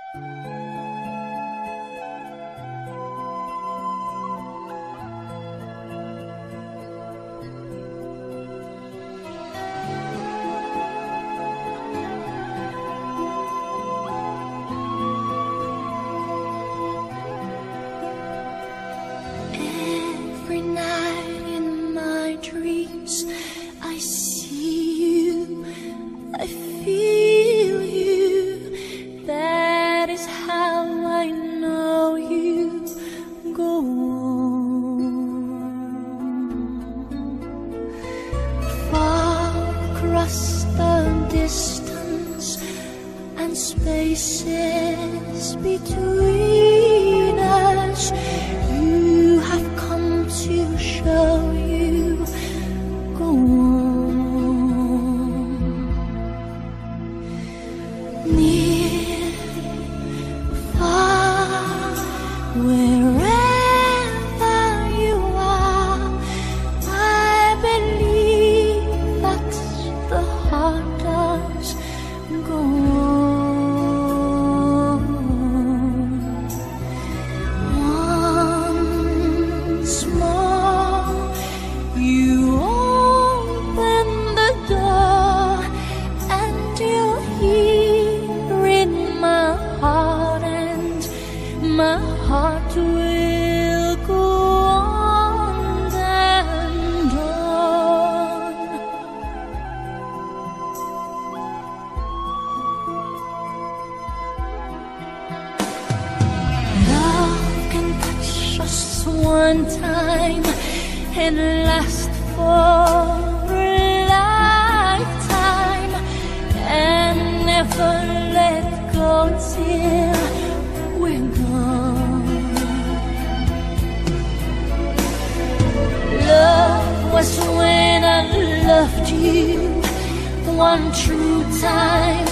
Every night in my dreams I see you, I feel you. That is how I know you. Go on. Far across the distance and spaces between us, you have come to show you. Go on. Near, far, wherever you are, I believe that the heart does. Go on. Once more, you open the door, and you're here in my heart, and my heart will go on and on. Love can touch us one time and last for a lifetime, and never let go till we're gone. Love was when I loved you one true time.